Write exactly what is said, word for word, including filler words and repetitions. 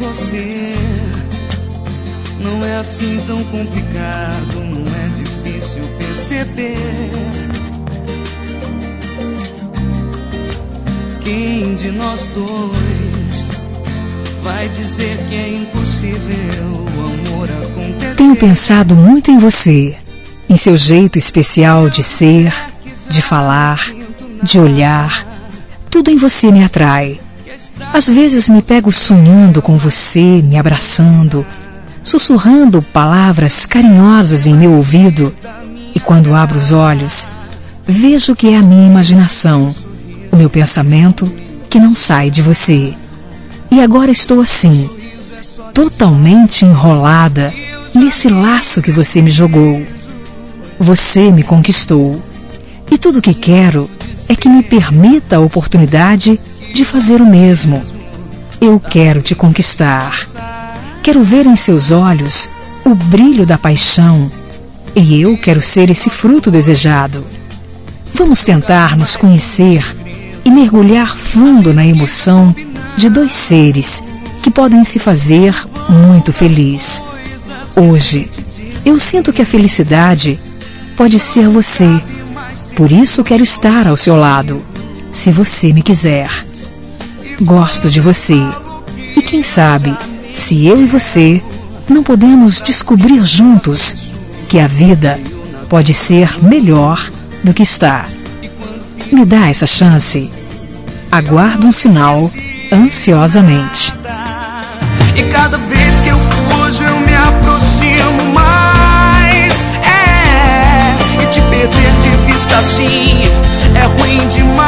você. Não é assim tão complicado, não é difícil perceber. Quem de nós dois vai dizer que é impossível o amor acontecer? Tenho pensado muito em você, em seu jeito especial de ser, de falar, de olhar. Tudo em você me atrai. Às vezes me pego sonhando com você, me abraçando, sussurrando palavras carinhosas em meu ouvido. E quando abro os olhos, vejo que é a minha imaginação, o meu pensamento que não sai de você. E agora estou assim, totalmente enrolada nesse laço que você me jogou. Você me conquistou. E tudo o que quero é que me permita a oportunidade de fazer o mesmo. Eu quero te conquistar. Quero ver em seus olhos o brilho da paixão. E eu quero ser esse fruto desejado. Vamos tentar nos conhecer e mergulhar fundo na emoção de dois seres que podem se fazer muito felizes. Hoje, eu sinto que a felicidade pode ser você. Por isso quero estar ao seu lado, se você me quiser. Gosto de você. E quem sabe, se eu e você não podemos descobrir juntos que a vida pode ser melhor do que está. Me dá essa chance. Aguardo um sinal ansiosamente. E cada vez que eu fujo eu me aproximo mais. É, e te perder de vista assim é ruim demais.